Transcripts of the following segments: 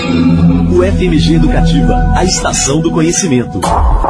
O FMG Educativa, a estação do conhecimento.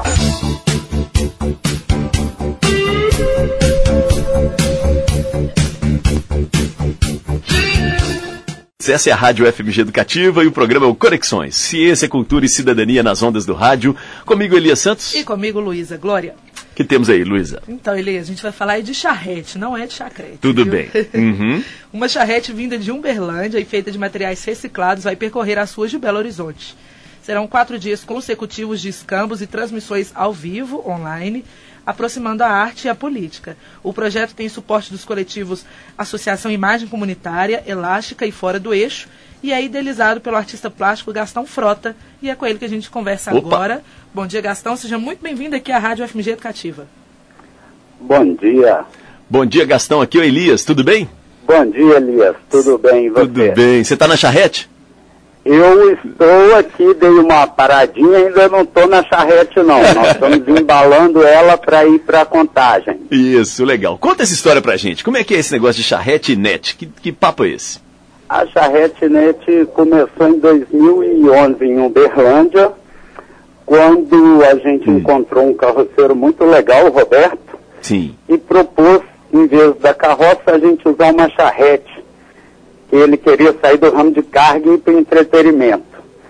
Essa é a Rádio FMG Educativa e o programa é o Conexões. Ciência, Cultura e Cidadania nas ondas do rádio. Comigo, Elias Santos. E comigo, Luísa Glória. O que temos aí, Luísa? Então, Elias, a gente vai falar aí de charrete, não é de chacrete. Tudo viu? bem. Uhum. Uma charrete vinda de Uberlândia e feita de materiais reciclados vai percorrer as ruas de Belo Horizonte. Serão 4 dias consecutivos de escambos e transmissões ao vivo, online, aproximando a arte e a política. O projeto tem suporte dos coletivos Associação Imagem Comunitária, Elástica e Fora do Eixo, e é idealizado pelo artista plástico Gastão Frota, e é com ele que a gente conversa agora. Bom dia, Gastão, seja muito bem-vindo aqui à Rádio FMG Educativa. Bom dia. Bom dia, Gastão, aqui é o Elias, tudo bem? Bom dia, Elias, tudo bem, e você? Tudo bem, você está na charrete? Eu estou aqui, dei uma paradinha, ainda não estou na charrete não, nós estamos embalando ela para ir para a Contagem. Isso, legal. Conta essa história pra gente, como é que é esse negócio de charrete net? Que papo é esse? A charrete net começou em 2011 em Uberlândia, quando a gente encontrou um carroceiro muito legal, o Roberto, sim, e propôs, em vez da carroça, a gente usar uma charrete. Ele queria sair do ramo de carga e ir para o entretenimento.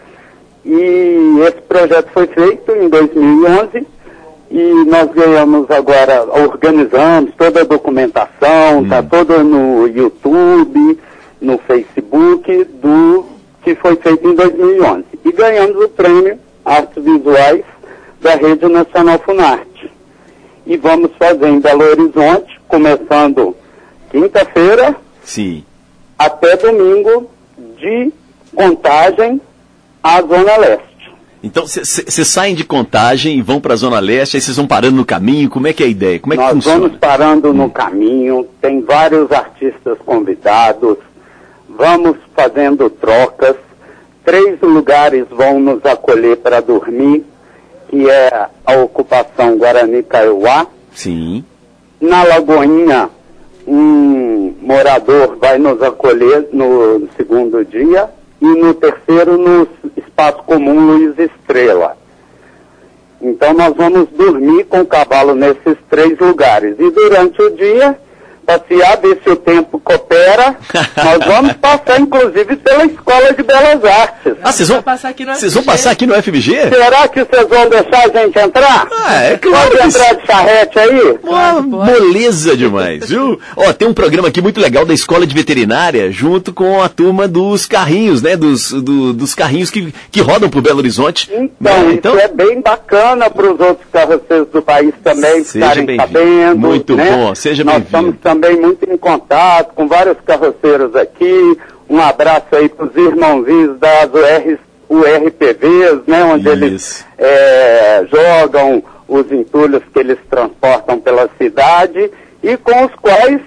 E esse projeto foi feito em 2011 e nós ganhamos agora, organizamos toda a documentação, está toda no YouTube, no Facebook, do que foi feito em 2011. E ganhamos o prêmio Artes Visuais da Rede Nacional Funarte. E vamos fazer em Belo Horizonte, começando quinta-feira, sim, até domingo, de Contagem à Zona Leste. Então, vocês saem de Contagem e vão para a Zona Leste, aí vocês vão parando no caminho, como é que é a ideia? Como é que Nós funciona? vamos parando no caminho, tem vários artistas convidados, vamos fazendo trocas, 3 lugares vão nos acolher para dormir, que é a ocupação Guarani Kaiowá. Sim. Na Lagoinha, um morador vai nos acolher no segundo dia e no terceiro no Espaço Comum Luiz Estrela. Então nós vamos dormir com o cavalo nesses 3 lugares. E durante o dia, passear, ver se o tempo coopera. Nós vamos passar, inclusive, pela Escola de Belas Artes. Ah, vocês vão passar aqui no FMG? Será que vocês vão deixar a gente entrar? Ah, é claro. Pode entrar de charrete aí? Beleza demais, viu? Ó, tem um programa aqui muito legal da Escola de Veterinária, junto com a turma dos carrinhos, né? Dos carrinhos que rodam por Belo Horizonte. Então, isso é bem bacana para os outros carroceiros do país também ficarem sabendo. Muito bom, seja bem-vindo. Também muito em contato com vários carroceiros aqui. Um abraço aí para os irmãozinhos das URPVs, né, onde eles jogam os entulhos que eles transportam pela cidade e com os quais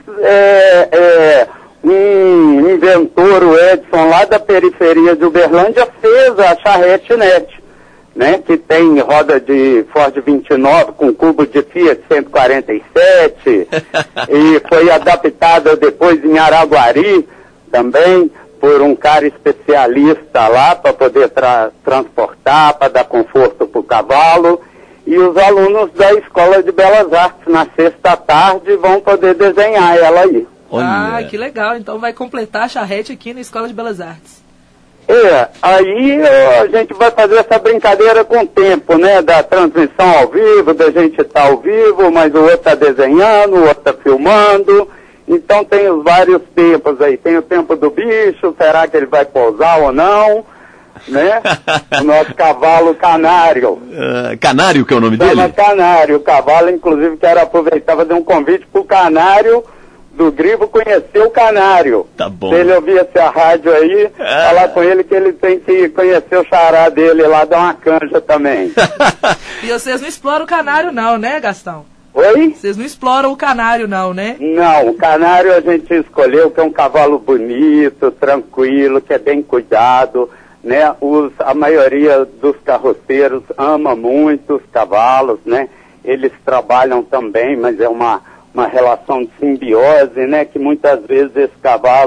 um inventor, o Edson, lá da periferia de Uberlândia, fez a charrete net. Né, que tem roda de Ford 29 com cubo de Fiat 147 e foi adaptada depois em Araguari também por um cara especialista lá para poder transportar, para dar conforto para o cavalo, e os alunos da Escola de Belas Artes na sexta tarde vão poder desenhar ela aí. Ah, que legal, então vai completar a charrete aqui na Escola de Belas Artes. Aí a gente vai fazer essa brincadeira com o tempo, né, da transmissão ao vivo, da gente estar ao vivo, mas o outro está desenhando, o outro está filmando, então tem os vários tempos aí, tem o tempo do bicho, será que ele vai pousar ou não, né, o nosso cavalo Canário. Canário que é o nome dele? Canário, o cavalo, inclusive, quero aproveitar para fazer um convite para o Canário do Grivo conhecer o Canário. Tá bom. Se ele ouvir essa rádio aí, falar com ele que ele tem que conhecer o xará dele lá, dar uma canja também. E vocês não exploram o Canário não, né, Gastão? Oi? Vocês não exploram o Canário não, né? Não, o Canário a gente escolheu que é um cavalo bonito, tranquilo, que é bem cuidado, né? A maioria dos carroceiros ama muito os cavalos, né? Eles trabalham também, mas é uma relação de simbiose, né? Que muitas vezes esse cavalo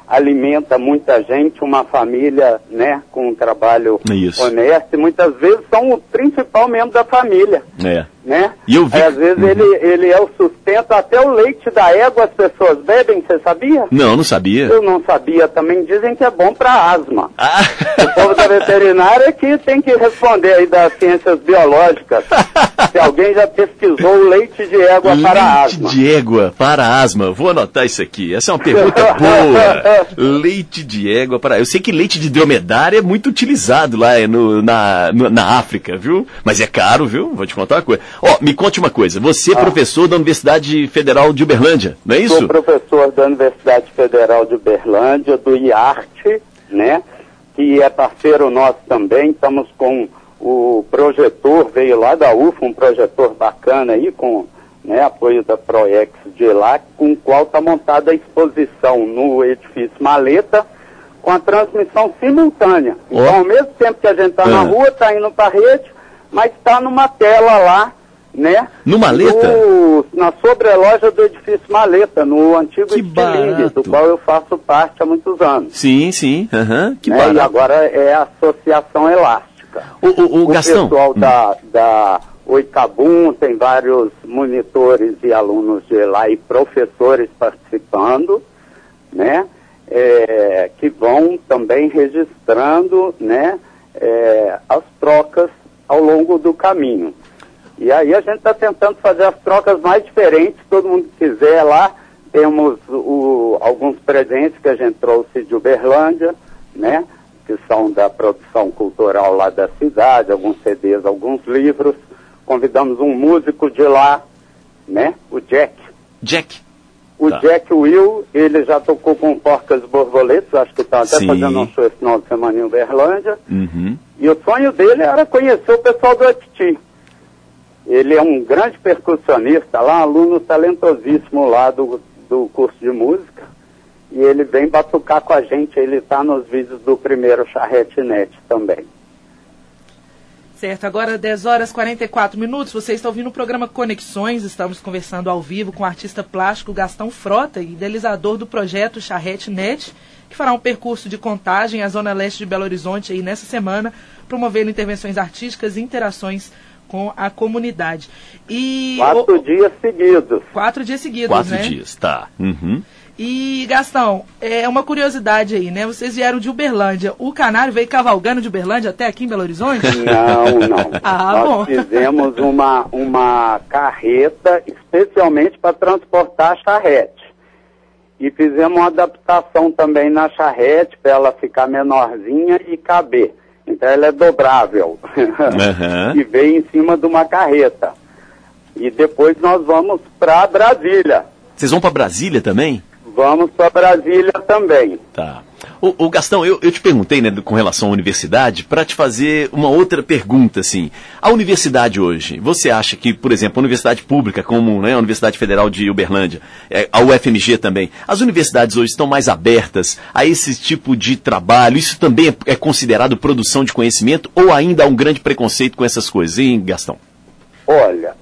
alimenta muita gente, uma família, né, com um trabalho honesto, e muitas vezes são o principal membro da família, né? E eu vi... Às vezes ele é o sustento, até o leite da égua as pessoas bebem, você sabia? Não sabia. Eu não sabia, também dizem que é bom para asma. O povo da veterinária é que tem que responder aí das ciências biológicas, se alguém já pesquisou o leite de égua para asma. Leite de égua para asma, vou anotar isso aqui, essa é uma pergunta boa. Leite de égua para... Eu sei que leite de dromedário é muito utilizado lá na África, viu? Mas é caro, viu? Vou te contar uma coisa. Me conte uma coisa. Você é professor da Universidade Federal de Uberlândia, não é isso? Sou professor da Universidade Federal de Uberlândia, do IARTE, né? Que é parceiro nosso também. Estamos com o projetor, veio lá da UFA, um projetor bacana aí, com... né, apoio da Proex de lá, com o qual está montada a exposição no edifício Maleta, com a transmissão simultânea. Então, ao mesmo tempo que a gente está na rua, está indo para a rede, mas está numa tela lá, né? No Maleta? Na sobreloja do edifício Maleta, no antigo Estilingue, do qual eu faço parte há muitos anos. Sim. Que barato. E agora é a Associação Elástica. O Gastão. Pessoal da Oicabum, tem vários monitores e alunos de lá e professores participando, né? Que vão também registrando, né? As trocas ao longo do caminho. E aí a gente está tentando fazer as trocas mais diferentes, todo mundo que quiser lá, temos alguns presentes que a gente trouxe de Uberlândia, né? Que são da produção cultural lá da cidade, alguns CDs, alguns livros. Convidamos um músico de lá, né? O Jack. O Jack Will, ele já tocou com Porcas Borboletas, acho que está até fazendo um show esse final de semana em Uberlândia. E o sonho dele era conhecer o pessoal do Atiti. Ele é um grande percussionista lá, um aluno talentosíssimo lá do curso de música. E ele vem batucar com a gente, ele está nos vídeos do primeiro Charrete Net também. Certo, agora 10 horas e 44 minutos, você está ouvindo o programa Conexões, estamos conversando ao vivo com o artista plástico Gastão Frota, idealizador do projeto Charrete Net, que fará um percurso de contagem à zona leste de Belo Horizonte aí nessa semana, promovendo intervenções artísticas e interações com a comunidade. E 4 dias seguidos. 4 dias seguidos, 4 né? 4 dias, tá. E, Gastão, uma curiosidade aí, né? Vocês vieram de Uberlândia. O Canário veio cavalgando de Uberlândia até aqui em Belo Horizonte? Não. Nós bom. fizemos uma carreta especialmente para transportar a charrete. E fizemos uma adaptação também na charrete para ela ficar menorzinha e caber. Então ela é dobrável. E veio em cima de uma carreta. E depois nós vamos para Brasília. Vocês vão para Brasília também? Vamos para Brasília também. Tá. Ô Gastão, eu te perguntei, né, com relação à universidade, para te fazer uma outra pergunta, assim. A universidade hoje, você acha que, por exemplo, a universidade pública, como, né, a Universidade Federal de Uberlândia, a UFMG também, as universidades hoje estão mais abertas a esse tipo de trabalho? Isso também é considerado produção de conhecimento ou ainda há um grande preconceito com essas coisas, hein, Gastão? Olha,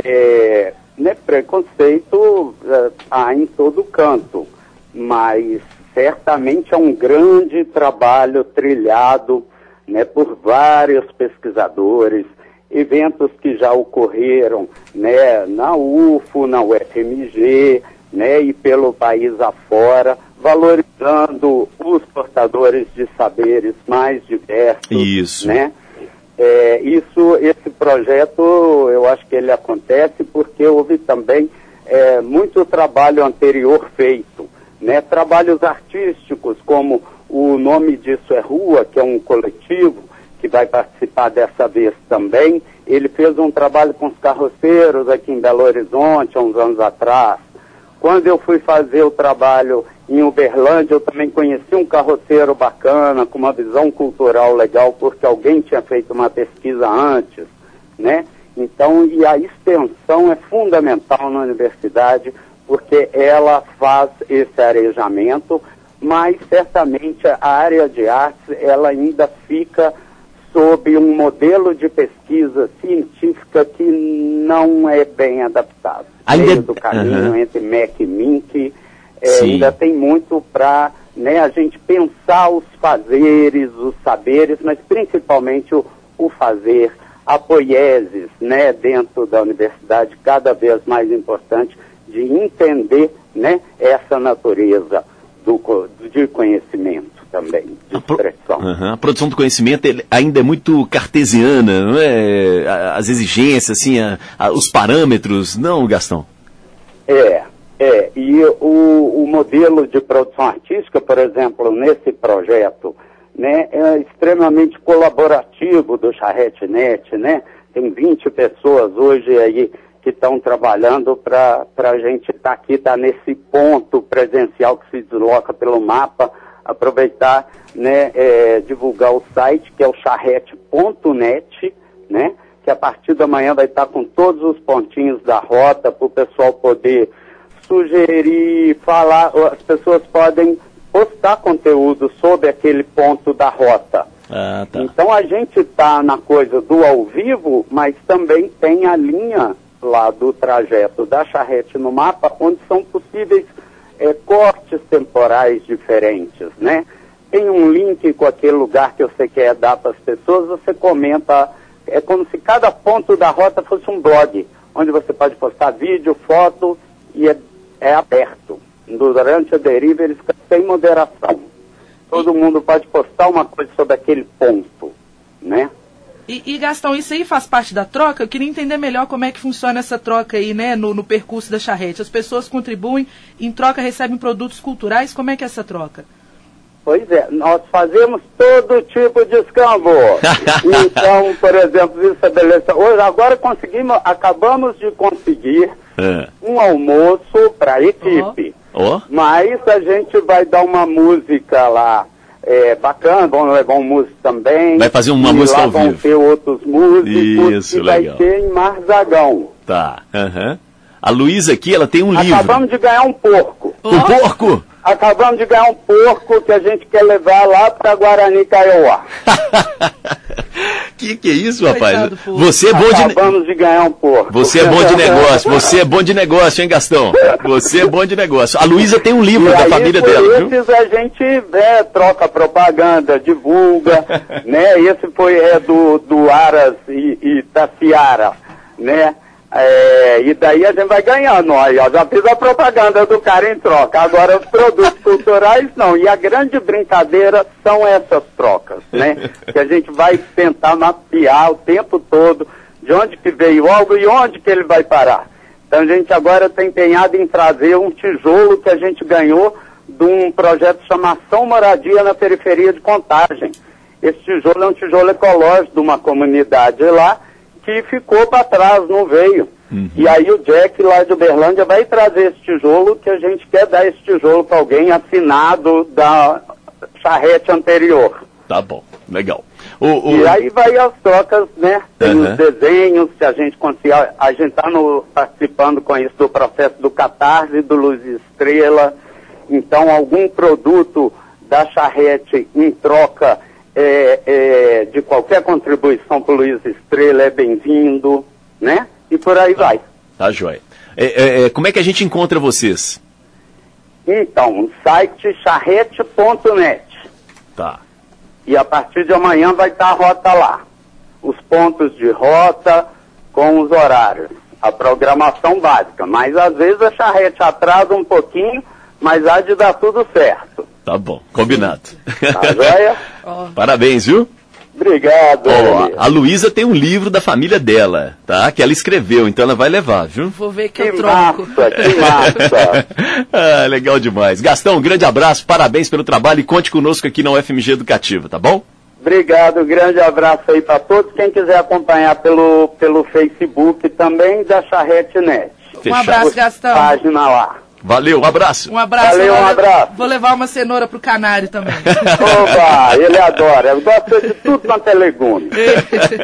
preconceito há em todo canto, mas certamente é um grande trabalho trilhado, né, por vários pesquisadores, eventos que já ocorreram, né, na UFO, na UFMG, né, e pelo país afora, valorizando os portadores de saberes mais diversos. Isso. Né? Esse projeto, eu acho que ele acontece porque houve também muito trabalho anterior feito, né? Trabalhos artísticos, como o Nome Disso é Rua, que é um coletivo que vai participar dessa vez também. Ele fez um trabalho com os carroceiros aqui em Belo Horizonte, há uns anos atrás. Quando eu fui fazer o trabalho em Uberlândia, eu também conheci um carroceiro bacana, com uma visão cultural legal, porque alguém tinha feito uma pesquisa antes, né? Então, e a extensão é fundamental na universidade, porque ela faz esse arejamento, mas certamente a área de artes, ela ainda fica sob um modelo de pesquisa científica que não é bem adaptado. Meio do caminho entre MEC e MINC, ainda tem muito para né, a gente pensar os fazeres, os saberes, mas principalmente o fazer, a poiesis, né, dentro da universidade, cada vez mais importante de entender, né, essa natureza de conhecimento também, de expressão. A produção do conhecimento ainda é muito cartesiana, não é? As exigências, assim, os parâmetros, não, Gastão? E o modelo de produção artística, por exemplo, nesse projeto, né, é extremamente colaborativo do Charrete.net, né? Tem 20 pessoas hoje aí que estão trabalhando para a gente estar aqui, estar nesse ponto presencial que se desloca pelo mapa, aproveitar, né, divulgar o site, que é o charrete.net, né, que a partir da manhã vai estar com todos os pontinhos da rota para o pessoal poder sugerir, falar, as pessoas podem postar conteúdo sobre aquele ponto da rota. Tá. Então a gente está na coisa do ao vivo, mas também tem a linha lá do trajeto da charrete no mapa, onde são possíveis cortes temporais diferentes, né? Tem um link com aquele lugar que você quer dar para as pessoas, você comenta, é como se cada ponto da rota fosse um blog, onde você pode postar vídeo, foto, e é aberto. Durante a deriva eles ficam sem moderação. Todo mundo pode postar uma coisa sobre aquele ponto, né? E Gastão, isso aí faz parte da troca? Eu queria entender melhor como é que funciona essa troca aí, né, no percurso da charrete. As pessoas contribuem, em troca recebem produtos culturais, como é que é essa troca? Pois é, nós fazemos todo tipo de escambo. Então, por exemplo, hoje agora acabamos de conseguir um almoço para a equipe. Mas a gente vai dar uma música lá bacana, vamos levar um músico também. Vai fazer uma música ao vivo. Vão ter outros músicos. Isso, e legal. Vai ser em Marzagão. Tá. A Luísa aqui, ela tem um livro. Acabamos de ganhar um porco. Um porco? Acabamos de ganhar um porco que a gente quer levar lá para Guarani, Kaiowá. Que é isso, rapaz? Coitado, você é bom de... Acabamos de ganhar um porco. Você é bom de negócio, você é bom de negócio, hein, Gastão? Você é bom de negócio. A Luísa tem um livro da família dela, viu? Esses a gente troca propaganda, divulga, né? Esse foi do Aras e Itaciara, né? E daí a gente vai ganhando, ó, eu já fiz a propaganda do cara em troca, agora os produtos culturais não, e a grande brincadeira são essas trocas, né, que a gente vai tentar mapear o tempo todo de onde que veio algo e onde que ele vai parar. Então a gente agora está empenhado em trazer um tijolo que a gente ganhou de um projeto chamado Ação Moradia na periferia de Contagem. Esse tijolo é um tijolo ecológico de uma comunidade lá, que ficou para trás, não veio. E aí o Jack lá de Uberlândia vai trazer esse tijolo, que a gente quer dar esse tijolo para alguém assinado da charrete anterior. Tá bom, legal. E aí vai as trocas, né? Tem os desenhos que a gente conseguiu, a gente está participando com isso do processo do Catarse, do Luz Estrela. Então algum produto da charrete em troca de qualquer contribuição para o Luiz Estrela é bem-vindo, né? E por aí vai. Tá, joia. Como é que a gente encontra vocês? Então, o site charrete.net. Tá. E a partir de amanhã vai estar a rota lá. Os pontos de rota com os horários. A programação básica. Mas às vezes a charrete atrasa um pouquinho, mas há de dar tudo certo. Tá bom, combinado. Tá joia? Parabéns, viu? Obrigado. A Luísa tem um livro da família dela, tá? Que ela escreveu, então ela vai levar, viu? Vou ver que eu troco. Que massa. Legal demais. Gastão, um grande abraço, parabéns pelo trabalho e conte conosco aqui na UFMG Educativa, tá bom? Obrigado, grande abraço aí para todos. Quem quiser acompanhar pelo Facebook também da Charrete.net. Um abraço, Gastão. Página lá. Valeu, um abraço. Um abraço. Valeu, um abraço. Vou levar uma cenoura pro canário também. Oba, ele adora. Ele gosta de tudo quanto é legume.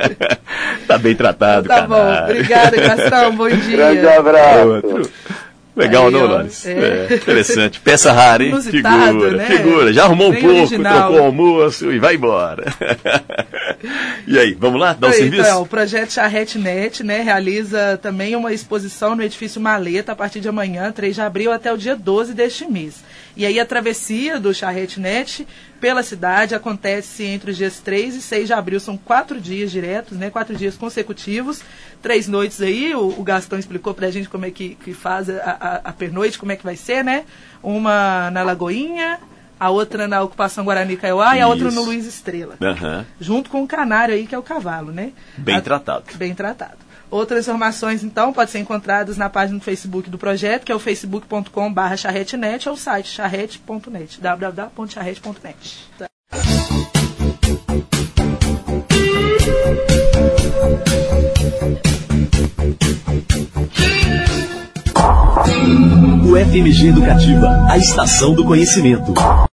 Tá bem tratado, tá canário. Tá bom, obrigada, Gastão. Bom dia. Grande abraço. Legal, aí, não, ó, Lones? Interessante. Peça rara, hein? Inusitado, né? Figura. Já arrumou Bem um pouco, original. trocou o almoço e vai embora. E aí, vamos lá? Dar o serviço? Então, o projeto CharreteNet, né, realiza também uma exposição no edifício Maleta a partir de amanhã, 3 de abril, até o dia 12 deste mês. E aí a travessia do CharreteNet pela cidade acontece entre os dias 3 e 6 de abril. São 4 dias diretos, né, 4 dias consecutivos, 3 noites aí. O Gastão explicou pra gente como é que faz a pernoite, como é que vai ser, né? Uma na Lagoinha, a outra na Ocupação Guarani Kaiowá e a outra no Luiz Estrela. Junto com o canário aí, que é o cavalo, né? Bem tratado. Bem tratado. Outras informações, então, podem ser encontradas na página do Facebook do projeto, que é o facebook.com/charretenet, ou o site charrete.net, www.charrete.net. O FMG Educativa, a estação do conhecimento.